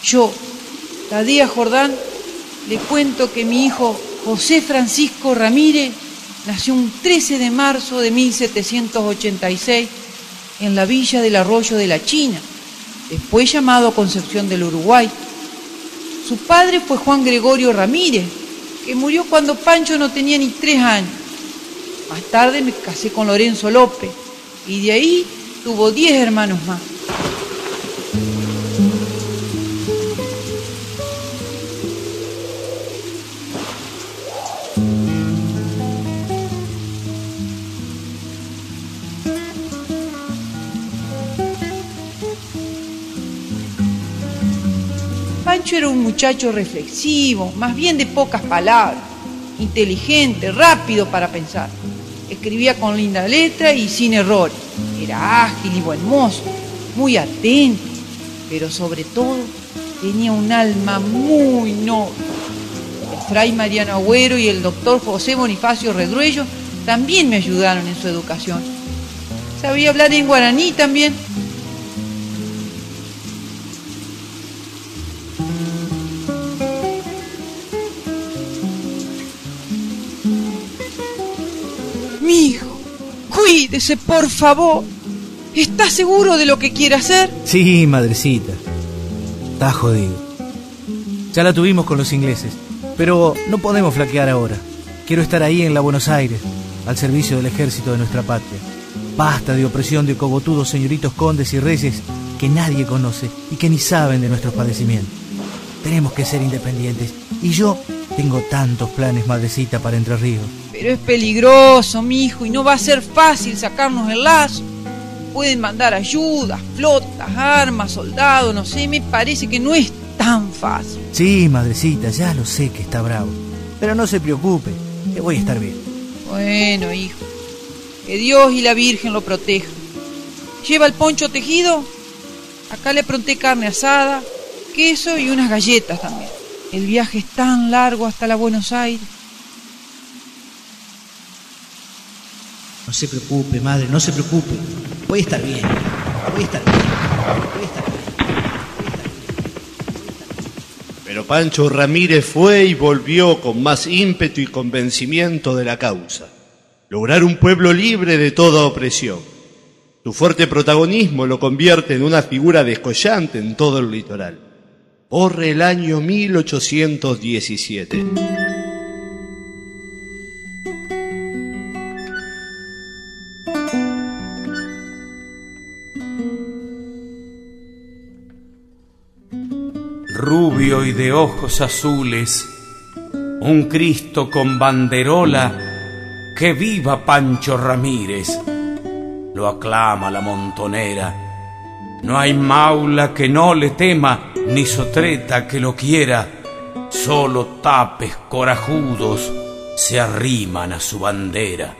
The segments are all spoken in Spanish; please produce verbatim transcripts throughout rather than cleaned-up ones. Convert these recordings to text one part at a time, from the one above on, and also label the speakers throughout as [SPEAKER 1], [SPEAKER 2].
[SPEAKER 1] Yo, Tadea Jordán, le cuento que mi hijo José Francisco Ramírez nació un trece de marzo de mil setecientos ochenta y seis en la villa del Arroyo de la China, después llamado Concepción del Uruguay. Su padre fue Juan Gregorio Ramírez, que murió cuando Pancho no tenía ni tres años. Más tarde me casé con Lorenzo López y de ahí tuvo diez hermanos más. Pancho era un muchacho reflexivo, más bien de pocas palabras, inteligente, rápido para pensar. Escribía con linda letra y sin errores. Era ágil y buen mozo, muy atento, pero sobre todo tenía un alma muy noble. El fray Mariano Agüero y el doctor José Bonifacio Redruello también me ayudaron en su educación. Sabía hablar en guaraní también. Mi hijo, cuídese, por favor. ¿Está seguro de lo que quiere hacer?
[SPEAKER 2] Sí, madrecita. Está jodido. Ya la tuvimos con los ingleses, pero no podemos flaquear ahora. Quiero estar ahí en la Buenos Aires, al servicio del ejército de nuestra patria. Basta de opresión de cogotudos señoritos condes y reyes que nadie conoce y que ni saben de nuestros padecimientos. Tenemos que ser independientes. Y yo tengo tantos planes, madrecita, para Entre Ríos.
[SPEAKER 1] Pero es peligroso, mijo, y no va a ser fácil sacarnos el lazo. Pueden mandar ayudas, flotas, armas, soldados, no sé, me parece que no es tan fácil.
[SPEAKER 2] Sí, madrecita, ya lo sé que está bravo. Pero no se preocupe, que voy a estar bien.
[SPEAKER 1] Bueno, hijo, que Dios y la Virgen lo protejan. ¿Lleva el poncho tejido? Acá le apronté carne asada, queso y unas galletas también. El viaje es tan largo hasta la Buenos Aires.
[SPEAKER 3] No se preocupe, madre, no se preocupe. Voy a estar bien, voy a estar bien, voy a estar bien.
[SPEAKER 4] Pero Pancho Ramírez fue y volvió con más ímpetu y convencimiento de la causa. Lograr un pueblo libre de toda opresión. Su fuerte protagonismo lo convierte en una figura descollante en todo el litoral. Corre el año mil ochocientos diecisiete.
[SPEAKER 5] Rubio y de ojos azules, un Cristo con banderola, que viva Pancho Ramírez, lo aclama la montonera. No hay maula que no le tema, ni sotreta que lo quiera, solo tapes corajudos se arriman a su bandera.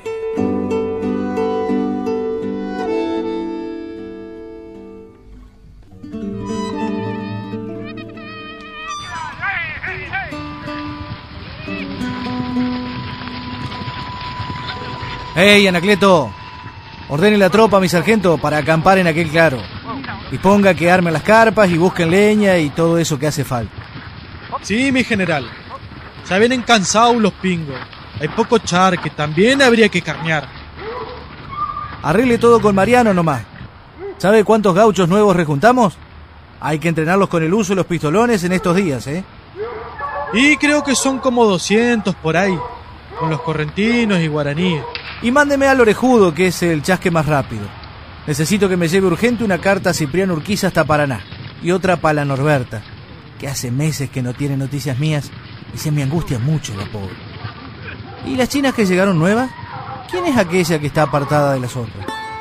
[SPEAKER 2] ¡Hey, Anacleto! Ordene la tropa a mi sargento para acampar en aquel claro. Y ponga que armen las carpas y busquen leña y todo eso que hace falta.
[SPEAKER 6] Sí, mi general. Ya vienen cansados los pingos. Hay poco charque, también habría que carnear.
[SPEAKER 2] Arregle todo con Mariano nomás. ¿Sabe cuántos gauchos nuevos rejuntamos? Hay que entrenarlos con el uso de los pistolones en estos días, ¿eh?
[SPEAKER 6] Y creo que son como doscientos por ahí, con los correntinos y guaraníes.
[SPEAKER 2] Y mándeme al orejudo, que es el chasque más rápido. Necesito que me lleve urgente una carta a Cipriano Urquiza hasta Paraná y otra para la Norberta, que hace meses que no tiene noticias mías y se me angustia mucho la pobre. ¿Y las chinas que llegaron nuevas? ¿Quién es aquella que está apartada de las otras?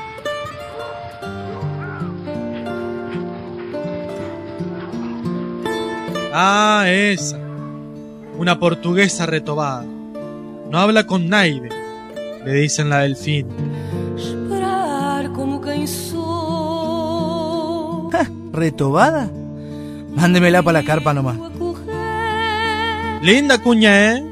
[SPEAKER 6] Ah, esa. Una portuguesa retobada. No habla con nadie, le dicen la Delfín.
[SPEAKER 2] ¿Retobada? Mándemela para la carpa nomás.
[SPEAKER 6] Linda cuña, ¿eh?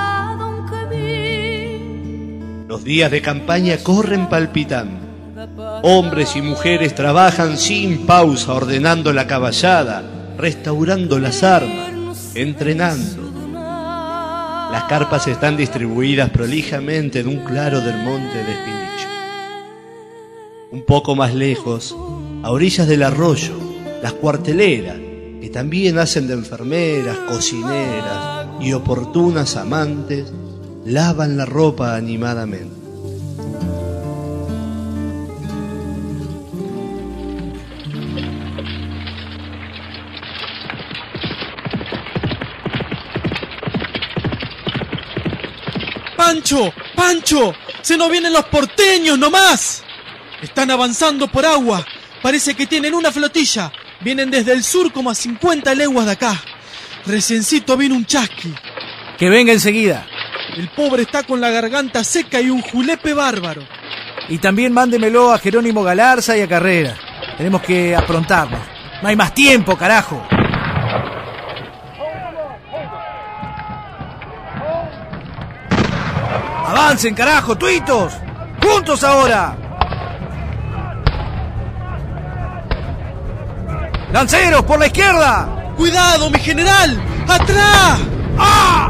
[SPEAKER 4] Los días de campaña corren palpitando. Hombres y mujeres trabajan sin pausa ordenando la caballada, restaurando las armas, entrenando. Las carpas están distribuidas prolijamente en un claro del monte de Espinillo. Un poco más lejos, a orillas del arroyo, las cuarteleras, que también hacen de enfermeras, cocineras y oportunas amantes, lavan la ropa animadamente.
[SPEAKER 6] ¡Pancho! ¡Pancho! ¡Se nos vienen los porteños nomás! Están avanzando por agua. Parece que tienen una flotilla. Vienen desde el sur como a cincuenta leguas de acá. Reciencito vino un chasqui.
[SPEAKER 2] Que venga enseguida.
[SPEAKER 6] El pobre está con la garganta seca y un julepe bárbaro.
[SPEAKER 2] Y también mándemelo a Jerónimo Galarza y a Carrera. Tenemos que aprontarnos. No hay más tiempo, carajo. ¡Avancen, carajo, tuitos! ¡Juntos ahora! ¡Lanceros, por la izquierda!
[SPEAKER 6] ¡Cuidado, mi general! ¡Atrás!
[SPEAKER 2] ¡Ah!